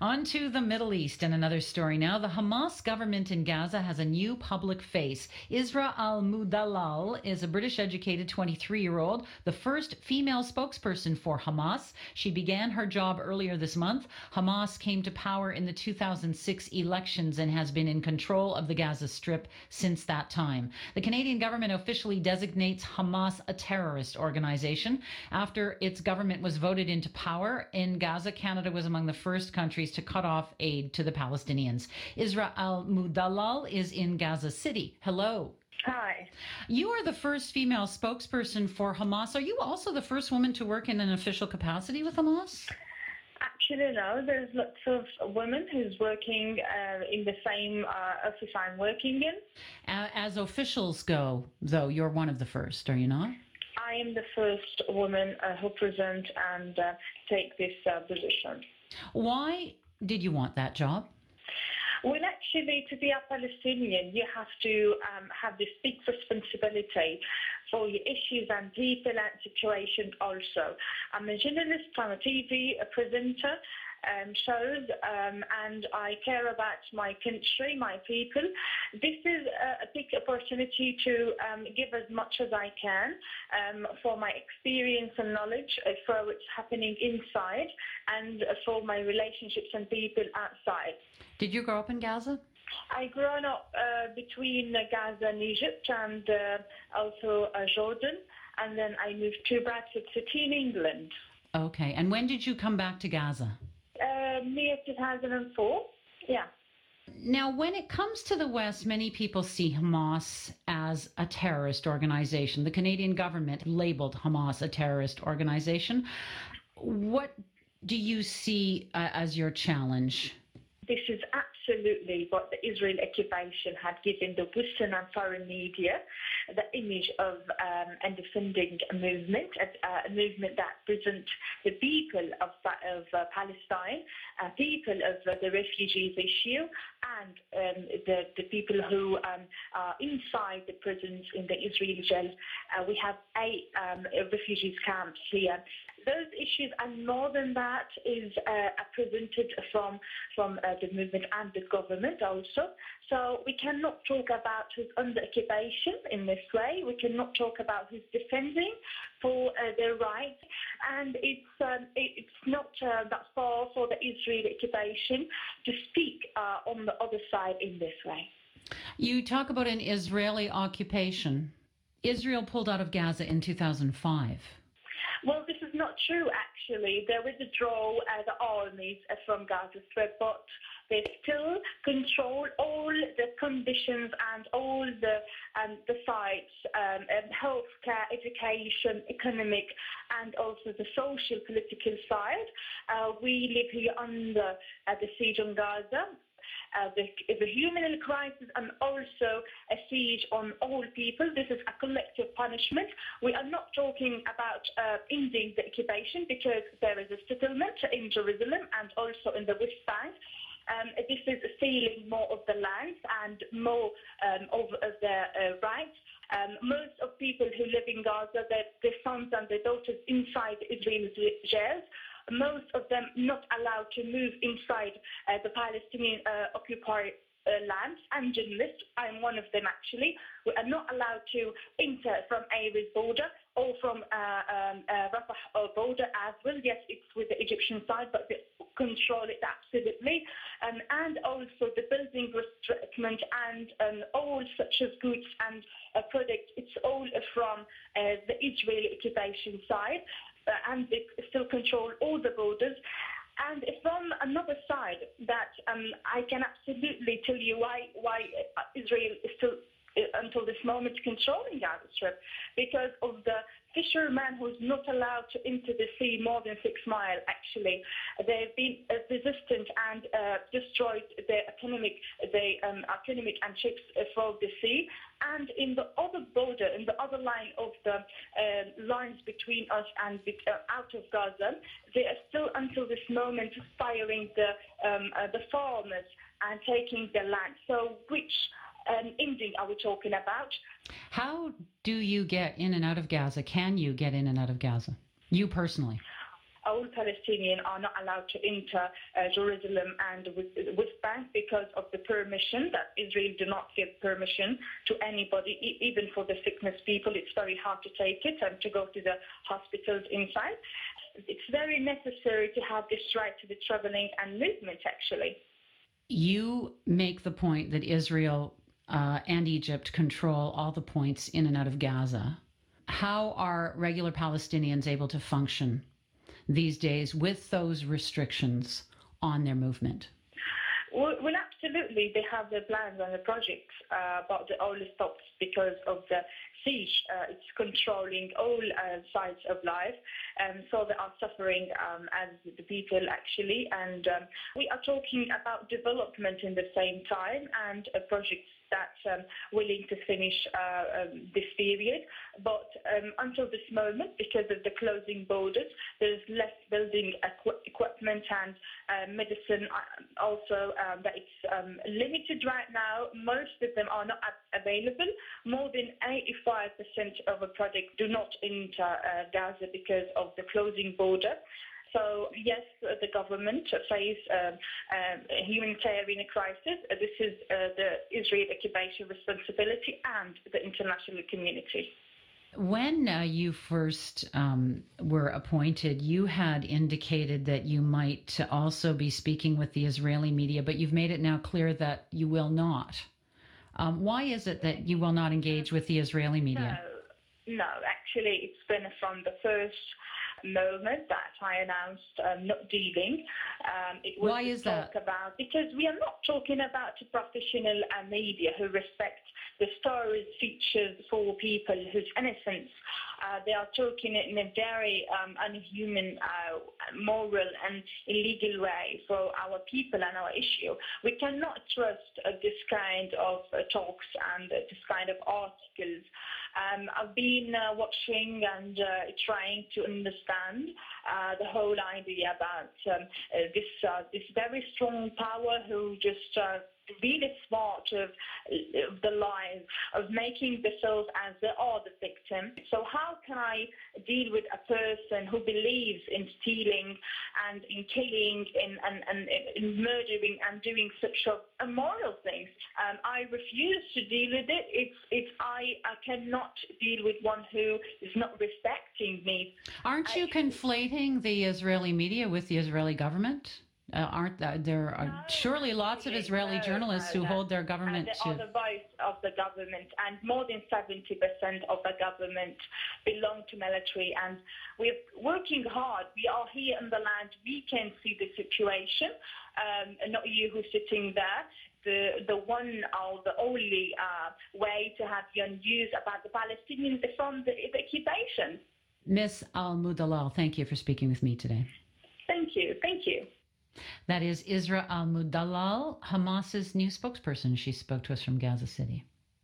On to the Middle East and another story now. The Hamas government in Gaza has a new public face. Isra al-Mudallal is a British-educated 23-year-old, the first female spokesperson for Hamas. She began her job earlier this month. Hamas came to power in the 2006 elections and has been in control of the Gaza Strip since that time. The Canadian government officially designates Hamas a terrorist organization. After its government was voted into power in Gaza, Canada was among the first countries to cut off aid to the Palestinians. Isra al-Mudallal is in Gaza City. Hello. Hi. You are the first female spokesperson for Hamas. Are you also the first woman to work in an official capacity with Hamas? Actually, no. There's lots of women who's working in the same office I'm working in. As officials go, though, you're one of the first, are you not? I am the first woman who present and take this position. Why did you want that job? Well, actually, to be a Palestinian, you have to have this big responsibility for your issues and people and situation also. I'm a journalist, I'm a TV presenter, shows, and I care about my country, my people. This is a big opportunity to give as much as I can for my experience and knowledge for what's happening inside and for my relationships and people outside. Did you grow up in Gaza? I grew up between Gaza and Egypt and also Jordan, and then I moved to Bradford City in England. Okay, and when did you come back to Gaza? Near 2004, yeah. Now, when it comes to the West, many people see Hamas as a terrorist organization. The Canadian government labeled Hamas a terrorist organization. What do you see as your challenge? This is absolutely what the Israel occupation had given the Western and foreign media, the image of a defending movement, a movement that presents the people of Palestine, people of the refugees issue, and the people who are inside the prisons in the Israeli jails. We have 8 refugees camps here. Those issues and more than that is presented from the movement and the government also. So we cannot talk about who's under occupation in this way. We cannot talk about who's defending for their rights. And it's not that far for the Israeli occupation to speak on the other side in this way. You talk about an Israeli occupation. Israel pulled out of Gaza in 2005. Well, this is not true, actually. They withdrew the armies from Gaza Strip, but they still control all the conditions and all the sites, healthcare, education, economic, and also the social, political side. We live here under the siege on Gaza. The human crisis and also a siege on all people. This is a collective punishment. We are not talking about ending the occupation because there is a settlement in Jerusalem and also in the West Bank. This is stealing more of the land and more of the rights. Most of people who live in Gaza, their sons and their daughters inside Israeli jails. Most of them not allowed to move inside the Palestinian occupied lands, and journalists. I'm one of them, actually. We are not allowed to enter from Erbil border or from Rafah border as well. Yes, it's with the Egyptian side, but they control it absolutely. And also the building restriction and all such as goods and products, it's all from the Israeli occupation side. And they still control all the borders. And from another side, that I can absolutely tell you why Israel is still, until this moment, controlling Gaza Strip, because of the fishermen who's not allowed to enter the sea more than 6 miles, actually. They've been resistant and destroyed the economic and ships from the sea. And in the other border, in the other line of the lines between us and out of Gaza, they are still, until this moment, firing the farmers and taking the land. So which ending are we talking about? How do you get in and out of Gaza? Can you get in and out of Gaza? You personally? all Palestinians are not allowed to enter Jerusalem and West Bank because of the permission that Israel do not give permission to anybody, even for the sickness people. It's very hard to take it and to go to the hospitals inside. It's very necessary to have this right to the traveling and movement, actually. You make the point that Israel and Egypt control all the points in and out of Gaza. How are regular Palestinians able to function these days with those restrictions on their movement? Well, absolutely. They have the plans and the projects, but the oil stops because of the siege. It's controlling all sides of life, so they are suffering as the people, actually. And we are talking about development in the same time and projects that's willing to finish this period. But until this moment, because of the closing borders, there's less building equipment and medicine also that it's limited right now. Most of them are not available. More than 85% of a project do not enter Gaza because of the closing border. So, yes, the government face a humanitarian crisis. This is the Israeli occupation responsibility and the international community. When you first were appointed, you had indicated that you might also be speaking with the Israeli media, but you've made it now clear that you will not. Why is it that you will not engage with the Israeli media? No, actually, it's been from the first moment that I announced not dealing. It was Why is that? Because we are not talking about professional media who respect the stories, features for people whose innocence. They are talking in a very unhuman, moral and illegal way for our people and our issue. We cannot trust this kind of talks and this kind of articles. I've been watching and trying to understand the whole idea about this very strong power who just really smart of the lies of making themselves as they are the victim. So how can I deal with a person who believes in stealing and in killing and in murdering and doing such immoral things? I refuse to deal with it. I cannot deal with one who is not respecting me. Aren't you conflating the Israeli media with the Israeli government? Aren't there are surely lots of Israeli journalists who hold their government to... They are the voice of the government, and more than 70% of the government belong to military, and we're working hard. We are here in the land. We can see the situation, not you who's sitting there. The one or the only way to have your news about the Palestinians is from the occupation. Ms. Al-Mudallal, thank you for speaking with me today. Thank you. Thank you. That is Isra Al-Mudallal, Hamas's new spokesperson. She spoke to us from Gaza City.